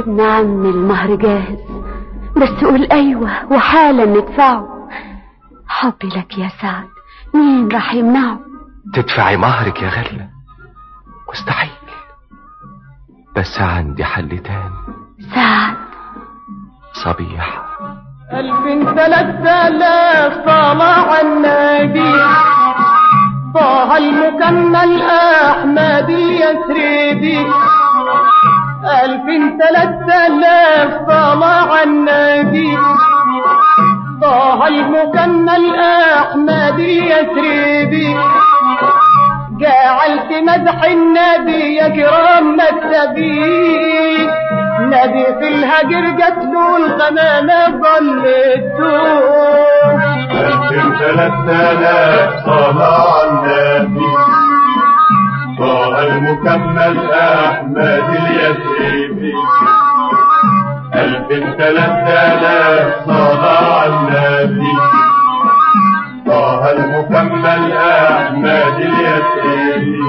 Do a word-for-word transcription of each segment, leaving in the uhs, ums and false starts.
نعم المهر جاهز، بس قول ايوه وحالا ندفعه. حبي لك يا سعد مين راح يمنعه؟ تدفعي مهرك يا غلة مستحيل، بس عندي حل تاني. سعد صبيحة ألف ثلاثة آلاف طلع النبي طه المكمل أحمد اليثربي. ألف ثلاثة آلاف طلع النبي طه المكمل أحمد اليثربي. جعلت مدح النبي يكرم مكتبي، نبي في الهجر قتلوا الغمامة ظلتوه. ألف ثلاثة آلاف طلع النبي طه المكمل أحمد اليثربي. ألف ثلاثة آلاف طلع النبي طه المكمل أحمد اليثربي.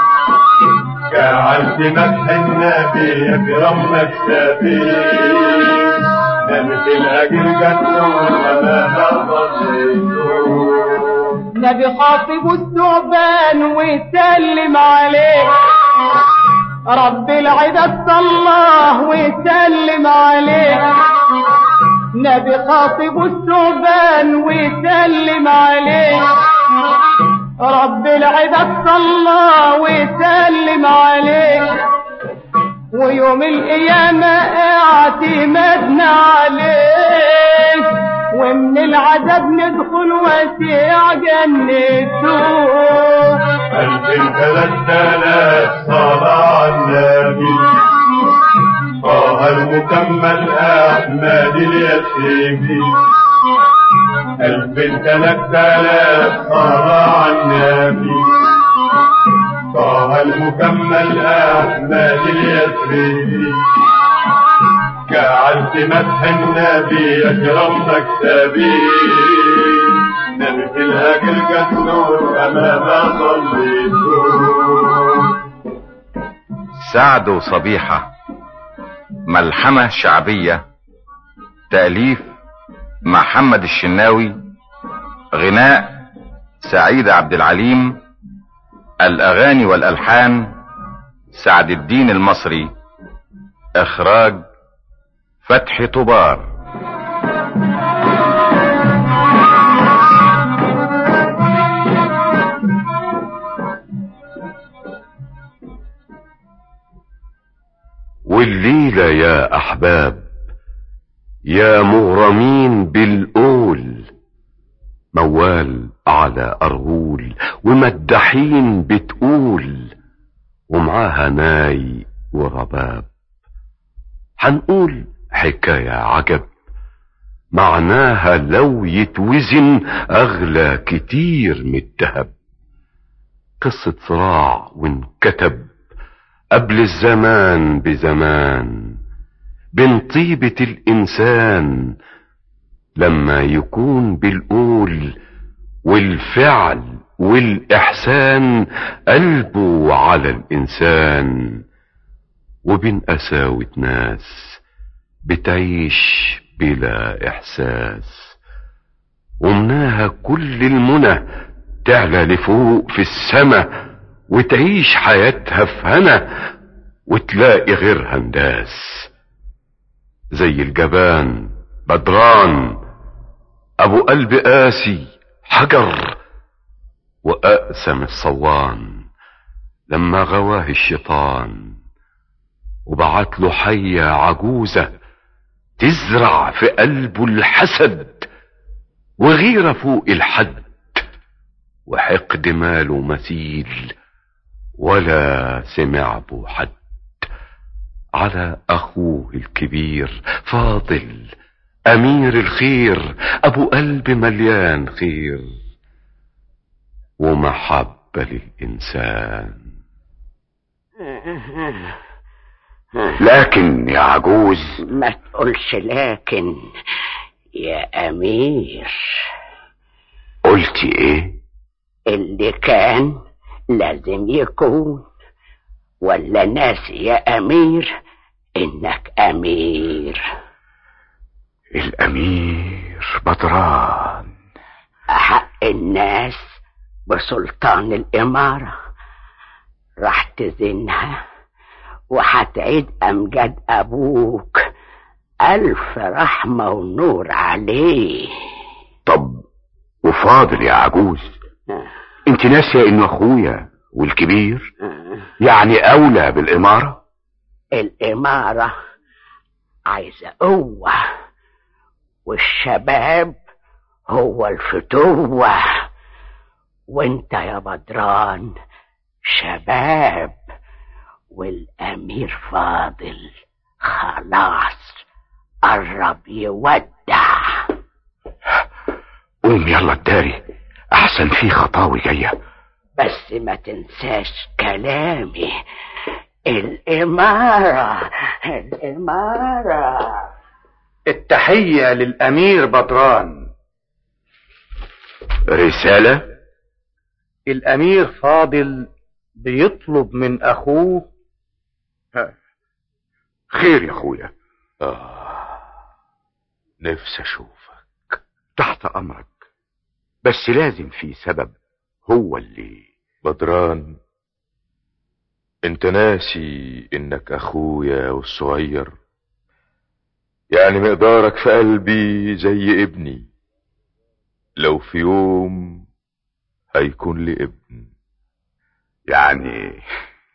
جعلت مدح النبي يكرم مكتبي، نبي في الأجر قتلوا وما ضليتوه. نبي خاطب الثعبان ويسلم عليه، رب العباد صلاه ويسلم عليه. نبي خاطب الثعبان ويسلم عليه، رب العباد صلاه ويسلم عليه. ويوم القيامة اعتمدنا عليه، ومن العذاب ندخل واسع جنته. ألف ثلاثة آلاف طلع النبي طه المكمل أحمد اليثربي. ألف ثلاثة آلاف طلع النبي طه المكمل أحمد اليثربي. جعلت مدح النبي يكرم مكتبي، نبي في الهجر قتلوا أمام ضليتوه. سعد وصبيحة ملحمة شعبية، تأليف محمد الشناوي، غناء سعيد عبد العليم، الأغاني والألحان سعد الدين المصري، إخراج فتحي طبار. والليلة يا أحباب يا مغرمين بالقول، موال على أرغول ومدحين بتقول، ومعاها ناي ورباب. حنقول حكاية عجب معناها لو يتوزن أغلى كتير من الدهب. قصة صراع وانكتب قبل الزمان بزمان بين طيبة الإنسان لما يكون بالقول والفعل والإحسان قلبه على الإنسان، وبين قساوة ناس بتعيش بلا إحساس، ومناها كل المنى تعلى لفوق في السما وتعيش حياتها في هنا وتلاقي غيرها نداس. زي الجبان بدران ابو قلب قاسي حجر، واقسم الصوان لما غواه الشيطان وبعت له حية عجوزة تزرع في قلبه الحسد وغيرة فوق الحد، وحقد ماله مثيل ولا سمع بو حد على اخوه الكبير فاضل امير الخير ابو قلب مليان خير ومحبة للانسان. لكن يا عجوز ما تقولش لكن يا امير. قلتي ايه؟ اللي كان لازم يكون، ولا ناس يا امير انك اسمك أمير؟ الأمير بدران. أحق الناس بسلطان الإمارة، راح تزنها وهتعيد أمجاد أبوك، ألف رحمة ونور عليه. طب وفاضل يا عجوز، آه. انت ناسية انه اخويا والكبير، آه. يعني اولى بالامارة. الإمارة عايزة قوة، والشباب هو الفتوة، وانت يا بدران شباب، والأمير فاضل خلاص قرب يودع. قوم يلا الداري، احسن في خطاوي جاية. بس ما تنساش كلامي، الإمارة الإمارة. التحية للأمير بدران. رسالة؟ الأمير فاضل بيطلب من أخوه. خير يا أخويا. آه نفسي أشوفك. تحت أمرك، بس لازم في سبب هو اللي. بدران، انت ناسي انك اخويا والصغير، يعني مقدارك في قلبي زي ابني، لو في يوم هيكون لي ابن يعني.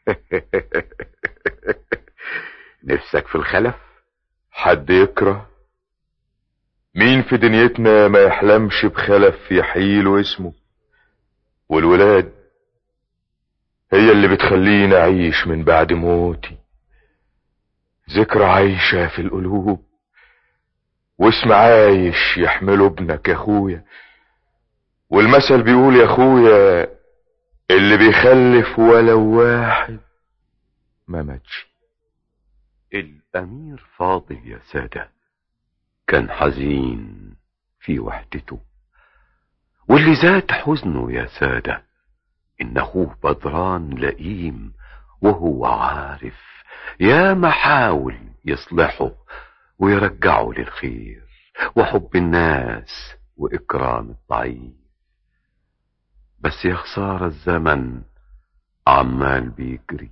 نفسك في الخلف؟ حد يكره؟ مين في دنيتنا ما يحلمش بخلف يحيله اسمه؟ والولاد هي اللي بتخليني اعيش من بعد موتي، ذكرى عايشة في القلوب، واسم عايش يحمله ابنك يا اخويا. والمثل بيقول يا اخويا، اللي بيخلف ولو واحد ما ماتش. الأمير فاضل يا سادة كان حزين في وحدته، واللي زاد حزنه يا سادة إن أخوه بدران لئيم، وهو عارف يا محاول يصلحه ويرجعه للخير وحب الناس وإكرام الضعيف. بس يا خسارة الزمن عمال بيجري،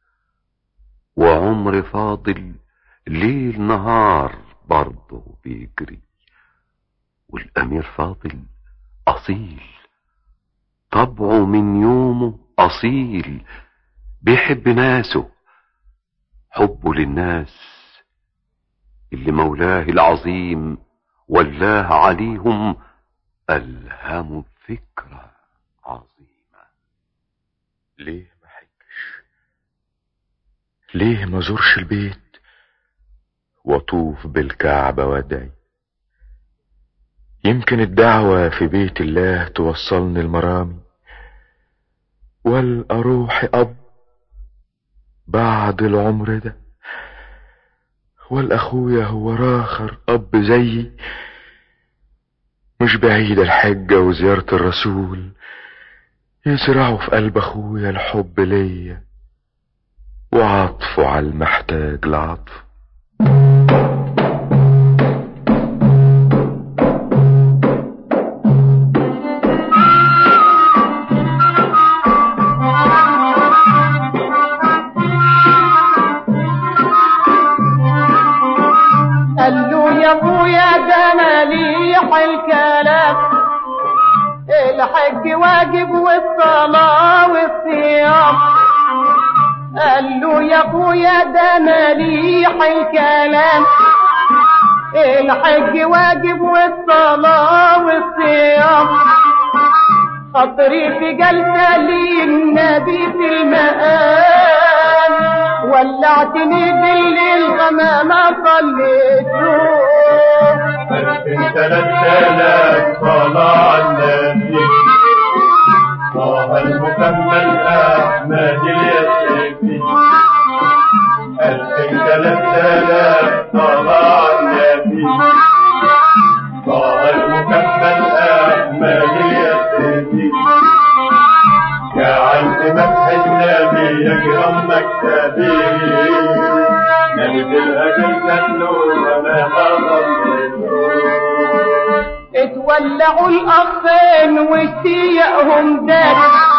وعمر فاضل ليل نهار برضه بيجري. والأمير فاضل أصيل، طبعه من يومه أصيل، بيحب ناسه، حبه للناس اللي مولاه العظيم ولاه عليهم ألهموا فكرة عظيمة. ليه ما حجش؟ ليه ما زورش البيت واطوف بالكعبة وادعي؟ يمكن الدعوة في بيت الله توصلني المرامي، والأروح أب بعد العمر ده، والأخويا هو راخر أب زيي. مش بعيد الحجة وزيارة الرسول يزرعوا في قلب أخويا الحب ليا وعطفه على المحتاج لعطف. قال له يا ابويا ده مليح الكلام، الحج واجب والصلاة والصيام. قال له يا ابويا ده مليح الكلام، الحج واجب والصلاة والصيام. خطري في جلسة للنبي في المقام، ولعتني بالليل غمامة صليته. ألف ثلاث آلاف صلاة على النبي، طه المكمل أحمد اليسري. ألف ثلاث آلاف صلاة على النبي، طه المكمل أحمد اليسري. جعلت مسح النبي يكرم مكتبي، نبي الأجر اتولعوا الاخين وسيقهم داك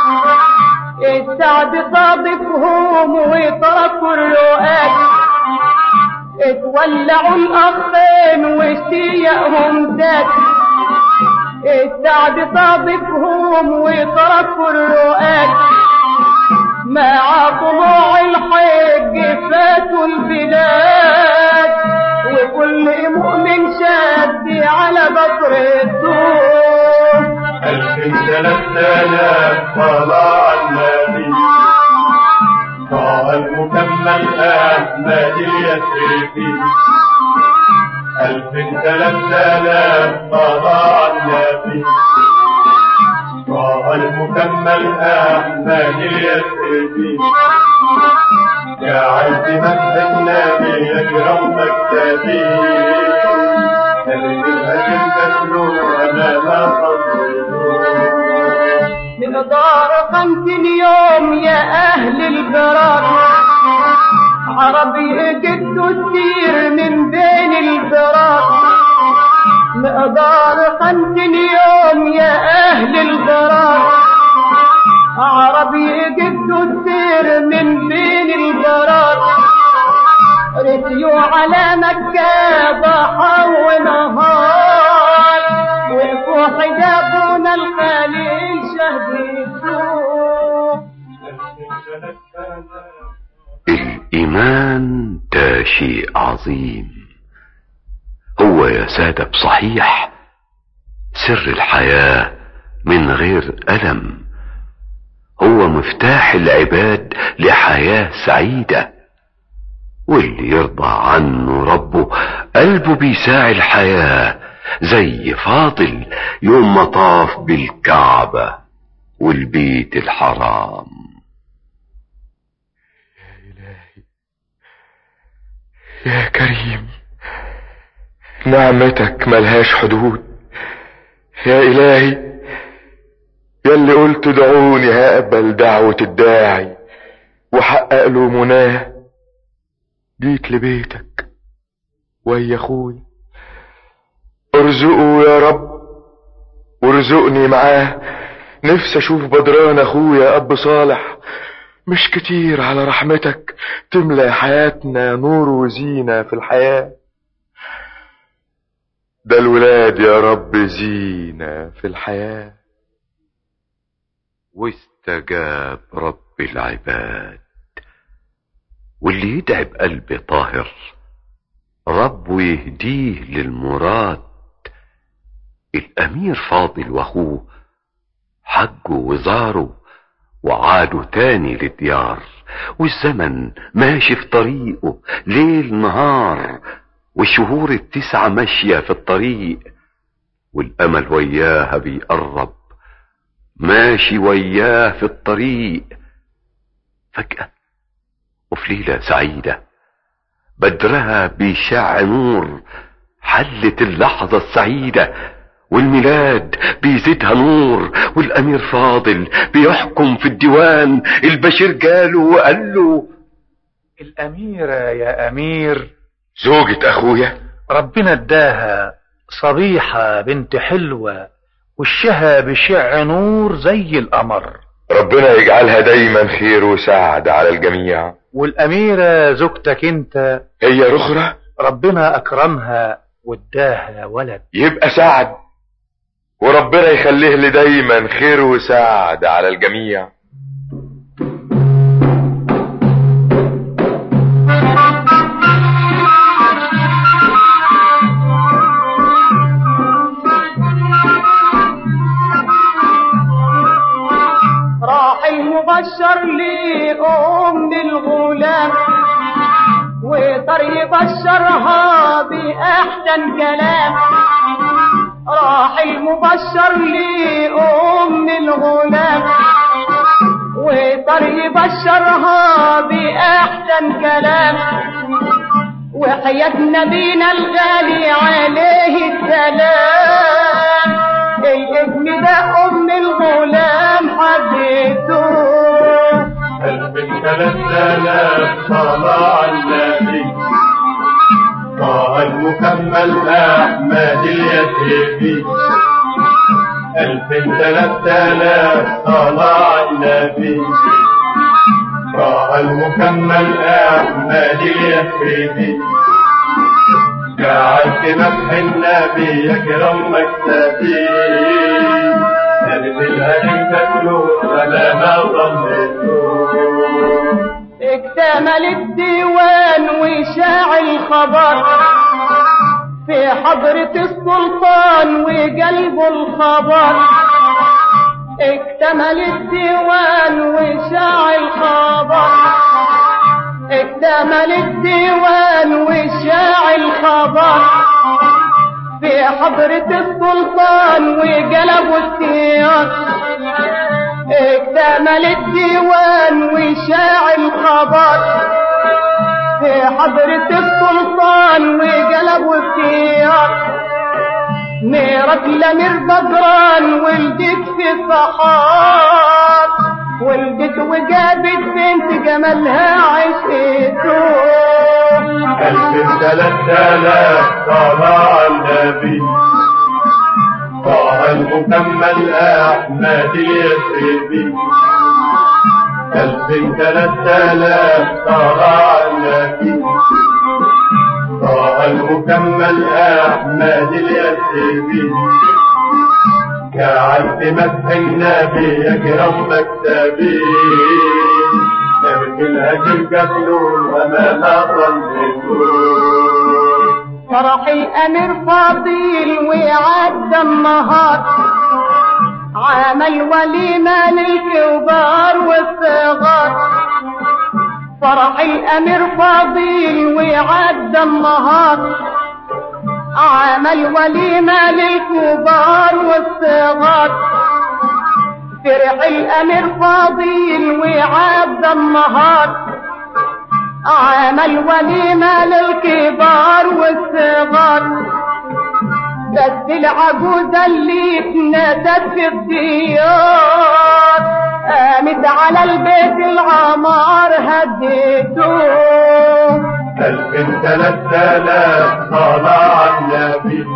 السعد صادفهم وتركوا الرؤاك اتولعوا الاخين وسيقهم داك السعد صادفهم وتركوا الرؤاك مع طلوع الحج فاتوا البلاد وكل مؤمن شاد على بطر السوق ألف ثلاثة آلاف طلع النبي طه المكمل أحمد اليسري ألف ثلاثة آلاف طلع النبي طه المكمل أحمد اليسري جعل بمدح النبي يجرم مكتبي الهجم تتلو أنا ما قصده مقدار خمسين يوم يا أهل البرار عربي جدوا السير من بين البرار مقدار خمسين يوم يا أهل البرار عربي جدوا السير من بين البرار رسيوا على مكة ضحى ونهار وقفوا حجابنا الخليل شهدوا الإيمان ده شيء عظيم هو يا سادة بصحيح سر الحياة من غير ألم هو مفتاح العباد لحياة سعيدة واللي يرضى عنه ربه قلبه بيساعي الحياة زي فاضل يوم ما طاف بالكعبة والبيت الحرام. يا إلهي يا كريم نعمتك ملهاش حدود يا إلهي ياللي قلت دعوني هقبل دعوة الداعي وحقق له مناه جيت لبيتك ويا اخوي ارزقه يا رب وارزقني معاه نفسي اشوف بدران اخويا اب صالح مش كتير على رحمتك تملى حياتنا نور وزينة في الحياة ده الولاد يا رب زينة في الحياة. واستجاب رب العباد واللي يدعي بقلب طاهر رب يهديه للمراد. الامير فاضل واخوه حجوا وزاروا وعادوا تاني للديار والزمن ماشي في طريقه ليل نهار والشهور التسعة ماشية في الطريق والامل وياها بيقرب ماشي وياه في الطريق. فجأة وفي ليلة سعيدة بدرها بيشع نور حلت اللحظة السعيدة والميلاد بيزيدها نور والامير فاضل بيحكم في الديوان. البشير جاله وقال له الاميرة يا امير زوجة اخويا ربنا اداها صبيحة بنت حلوة وشها بشع نور زي القمر ربنا يجعلها دايما خير وسعد على الجميع. والاميرة زوجتك انت هي رخرة ربنا اكرمها واداها ولد يبقى سعد وربنا يخليه لي دايما خير وسعد على الجميع. راح المبشر لأم الغلام وطر يبشرها بأحسن كلام. راح المبشر لأم الغلام وطر يبشرها بأحسن كلام وحياة نبينا الغالي عليه السلام الاسم ده أم الغلام حديثه ألف ثلاثة آلاف طلع النبي مكمل أحمد اليثربي ألف ثلاث آلاف طلع النبي طه المكمل أحمد اليثربي جعلت مدح النبي يكرم مكتبي نبت الهدم تتلو فلا ما ضمته اكتمل الديوان وشاع الخبر في حضرة السلطان وقلب الخبر اكتمل الديوان وشاع الخبر اكتمل الديوان وشاع الخبر في حضرة السلطان وقلب السياق اكتمل الديوان وشاع الخبر في حضرة السلطان وقلب السياق ميرك لمير بدران ولدت في الصحار ولدت وجابت بنت جمالها عشقته ألف ثلاث آلاف طلع النبي طه المكمل أحمد اليثربي ألف ثلاث آلاف طلع النبي طه المكمل أحمد اليثربي جعلت مدح النبي يكرم مكتبي نبت الهجم كفلون وما ما ظنته فرح الأمير فاضل وعدى النهار عمل وليمة للكبار والصغار فرح الأمير فاضل وعدى النهار عمل وليمة للكبار والصغار فرح الأمير فاضل وعدى النهار عمل وليمة للكبار والصغار بس العجوزة اللي اتنادت في الديار قامت على البيت العمار هديته ألف ثلاث آلاف طلع النبي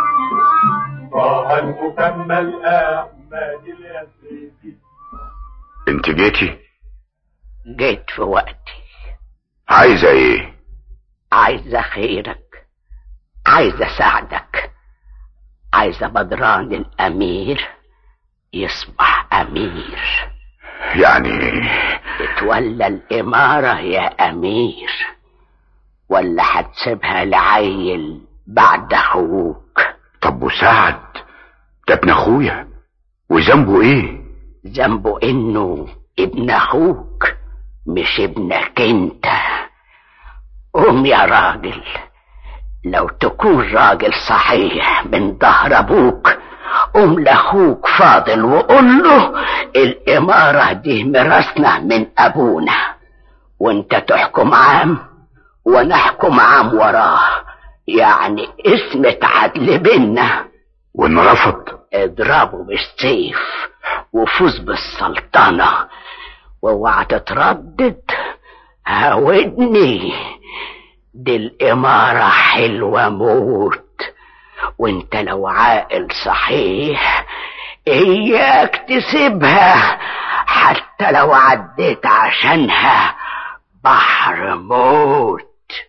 طه المكمل أحمد اليثربي. انت جيتي؟ جيت في وقتي. عايزة ايه؟ عايزة خيرك، عايزة ساعدك، عايزة بدران الأمير يصبح أمير، يعني تتولى الإمارة يا أمير، ولا هتسيبها لعيل بعد أخوك؟ طب وسعد ده ابن أخويا وذنبه ايه؟ ذنبه إنه ابن أخوك مش ابنك انت. قوم يا راجل، لو تكون راجل صحيح من ظهر ابوك قوم لاخوك فاضل وقول له الامارة دي ميراثنا من ابونا، وانت تحكم عام وانا احكم عام وراه، يعني اسمة عدل بينا. وان رفض اضربه بالسيف وفوز بالسلطنة، واوعى تتردد، هاودني، دي الامارة حلوة موت، وانت لو عاقل صحيح اياك تسيبها حتى لو عديت عشانها بحر موت.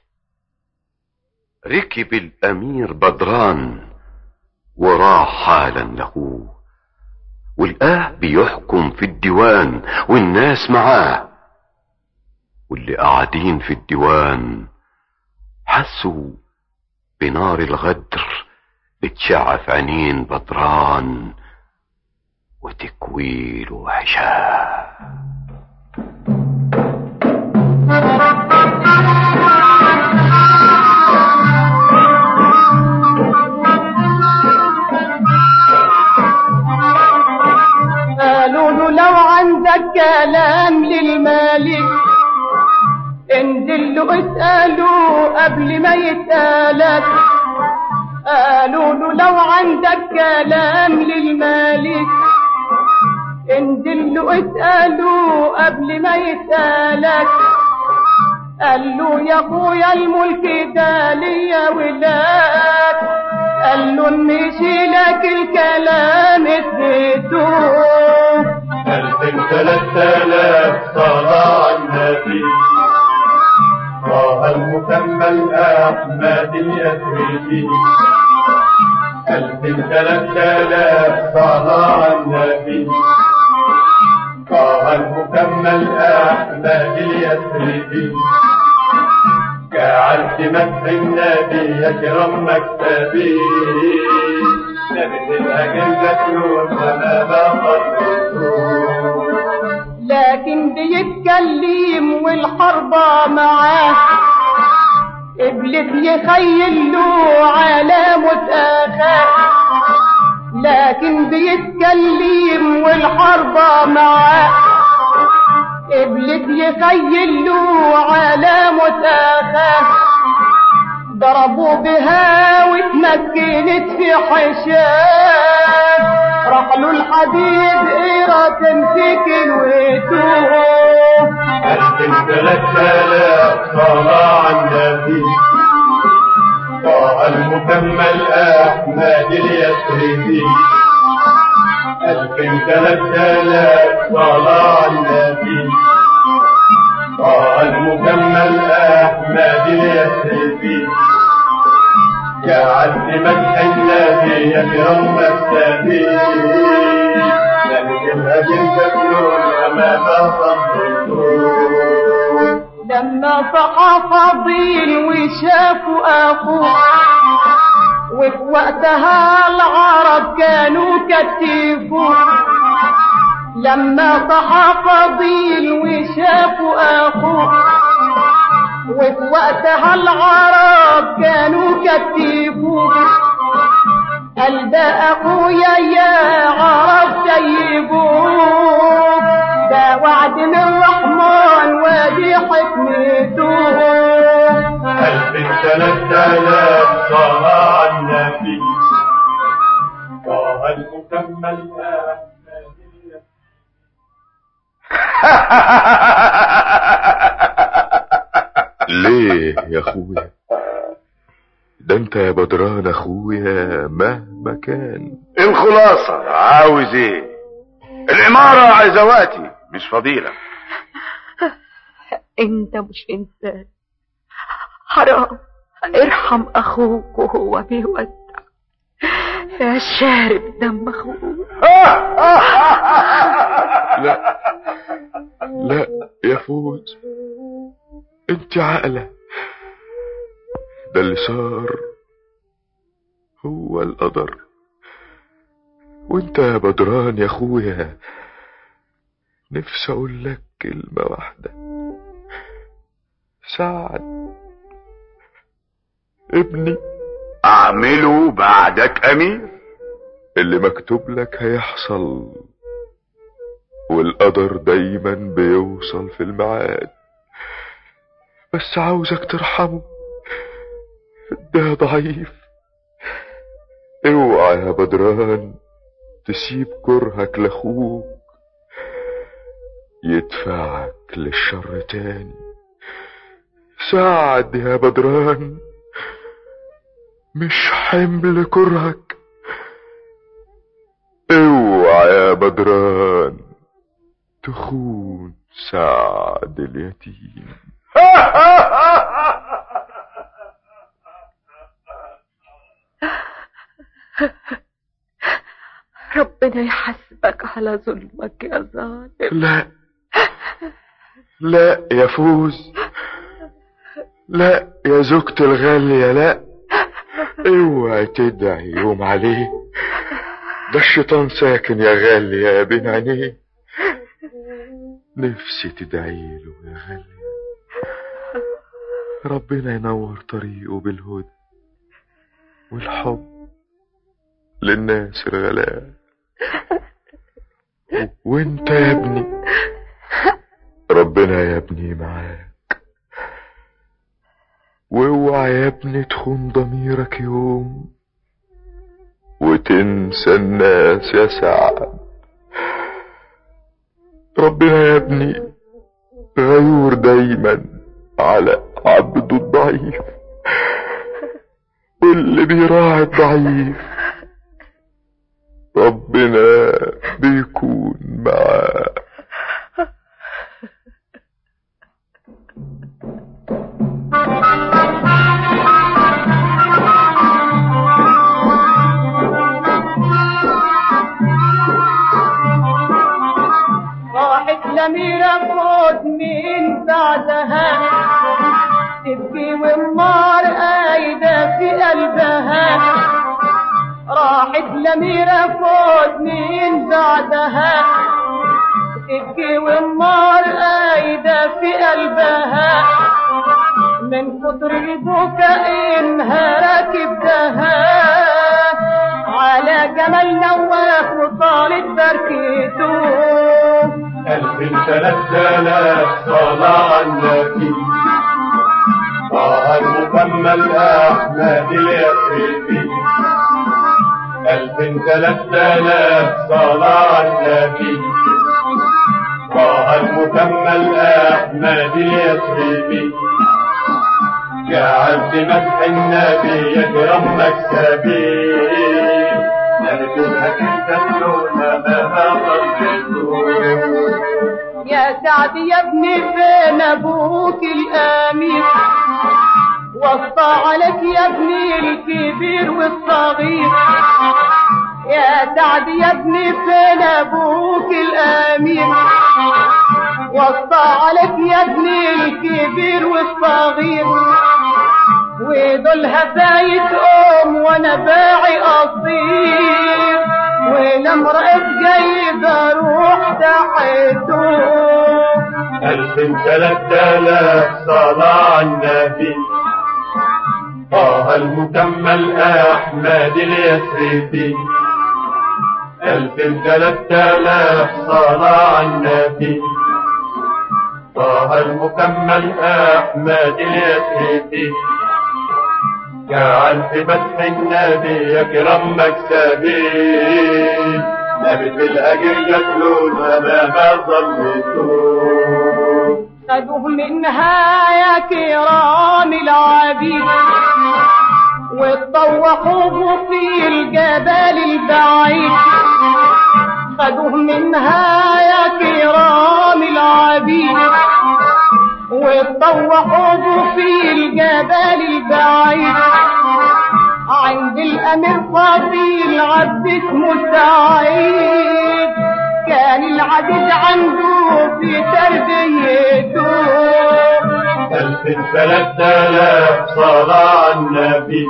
ركب الامير بدران وراح حالا له، والآه بيحكم في الديوان والناس معاه، واللي قاعدين في الديوان حسوا بنار الغدر بتشع في عينين بدران وتكويله عشاء. قالوا له لو عندك كلام للمالك انزل له اسأله قبل ما يسألك. قالوا له لو عندك كلام للمالك انزل له اسأله قبل ما يسألك. قال له يا ابويا الملك ده ليا ولاد، له نشيلك الكلام اديتوه ألف ثلاث آلاف صلاة على النبي طه المكمل أحمد اليثربي ألف ثلاث آلاف صلاة على النبي طه المكمل أحمد اليثربي جعلت مدح النبي يكرم مكتبي نبت الأجندة وما بقدرته لكن بيتكلم والحربة معاه إبليس يخيل له علامة آخر لكن بيتكلم والحربة معاه إبليس يخيل له علامة آخر ضربوا بها واتمكنت في حشاه راح له الحديد إيرة تمسك الويتوه ألف ثلاث آلاف صلاة على النبي طه المكمل أحمد اليثربي ألف ثلاث آلاف صلاة على النبي طه المكمل أحمد اليثربي جعلت مدح النبي يكرم مكتبي لكن الأجندة كلها ما بصدقته لما صحى فضيل وشافوا أخوه وفي وقتها العرب كانوا كتفوه لما صحى فضيل وشافوا أخوه وفي وقتها العرب كانوا كتفوه قال ده أخويا يا عرب سيبوه ده وعد من الرحمن ودي حكمته ألف ثلاث آلاف صلاة على النبي طه المكمل ليه يا اخويا؟ ده انت يا بدران اخويا مهما كان. الخلاصة عاوز ايه؟ الامارة عايزة وقتي مش فضيلة. انت مش انسان، حرام ارحم اخوك وهو بيودع يا شارب دم اخوك. لا لا يا فوز، انت عاقلة، ده اللي صار هو القدر. وانت يا بدران يا اخويا نفسي اقول لك كلمة واحدة، سعد ابني اعمله بعدك امير. اللي مكتوب لك هيحصل، والقدر دايما بيوصل في الميعاد، بس عاوزك ترحمه، ده ضعيف. اوعى يا بدران تسيب كرهك لاخوك يدفعك للشر تاني. ساعد يا بدران، مش حمل كرهك. اوعى يا بدران تخون سعد اليتيم. ربنا يحاسبك على ظلمك يا ظالم. لا لا يا فوز، لا يا زوجتي الغالية، لا اوعي تدعي يوم عليه، ده الشيطان ساكن يا غالية يا بين عينيه. نفسي تدعي له يا غالية، ربنا ينور طريقه بالهدى والحب للناس الغلاء. وانت يا ابني ربنا يا ابني معاك، واوعى يا ابني تخون ضميرك يوم وتنسى الناس يا سعد. ربنا يا ابني غيور دايما على عبده الضعيف، اللي بيراعي الضعيف ربنا بيكون معاه. راحت لميرة فوت من بعدها تبكي والنار قايدة في قلبها. راحت لميرة فوت من بعدها تبكي والنار قايدة في قلبها. من كتر البكاء انهارت كبدها على جمال نواف وطالت بركته. ألف ثلاث آلاف صلاة على النبي طه المكمل أحمد اليسري. ألف ثلاث آلاف صلاة على النبي طه المكمل أحمد اليسري. جعل في مدح النبي يكرم مكسبي نرجوها كنت تلون ما ضلته. يا سعد يا ابني فين ابوك الامير وصى عليك يا ابني الكبير والصغير. يا سعد يا ابني فين ابوك الامير وصى عليك يا ابني الكبير والصغير. ودول هفايت ام وانا باعي اصير ولما رأيت جايبه روح تحته. ألف ثلاث آلاف صلاة على النبي طه المكمل أحمد اليسري. ألف ثلاث آلاف صلاة على النبي طه المكمل أحمد اليسري. جعل في مدح النبي يكرم مكسبي نبت بالأجر يتلون ما ظلمته. خدوه منها يا كرام العبيد واتطوحوه في الجبال البعيد. خدوه منها يا كرام العبيد واتطوحوه في الجبال البعيد. عند الامير فاضل عبد اسمه سعيد كان العزيز عنده في تربيته. ألف ثلاث آلاف صلاة على النبي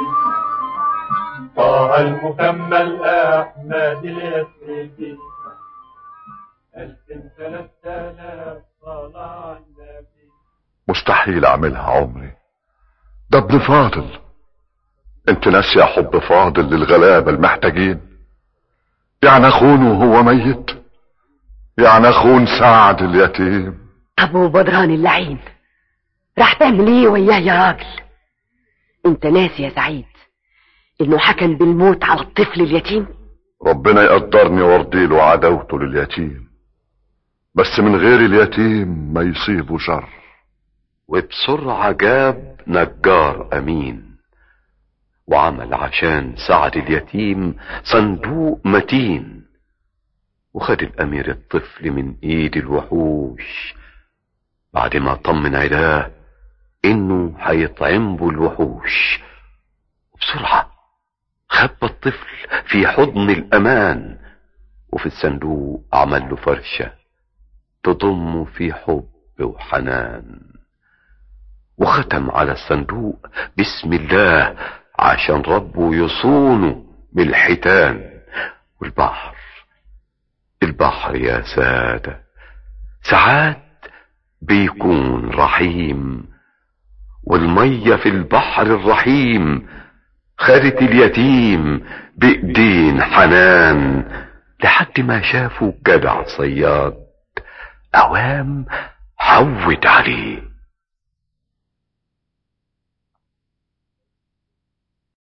طه المكمل أحمد اليسري. ألف ثلاث آلاف صلاة على النبي. مستحيل اعملها عمري، ده ابن فاضل. انت ناسي حب فاضل للغلابة المحتاجين؟ يعني اخونه وهو ميت؟ يعني اخون سعد اليتيم؟ ابو بدران اللعين راح تعمل ايه وياه يا راجل؟ انت ناسي يا سعيد انه حكم بالموت على الطفل اليتيم؟ ربنا يقدرني وارضيله عداوته لليتيم، بس من غير اليتيم ما يصيبه شر. وبسرعة جاب نجار امين وعمل عشان سعد اليتيم صندوق متين. وخد الامير الطفل من ايد الوحوش بعد ما طمن عداه انه هيطعم به الوحوش. وبسرعة خبى الطفل في حضن الامان وفي الصندوق عمل له فرشة تضمه في حب وحنان. وختم على الصندوق بسم الله عشان ربه يصونه من الحيتان. والبحر البحر يا سادة ساعات بيكون رحيم، والمية في البحر الرحيم خدت اليتيم بإيدين حنان لحد ما شافوا جدع صياد أوام حود عليه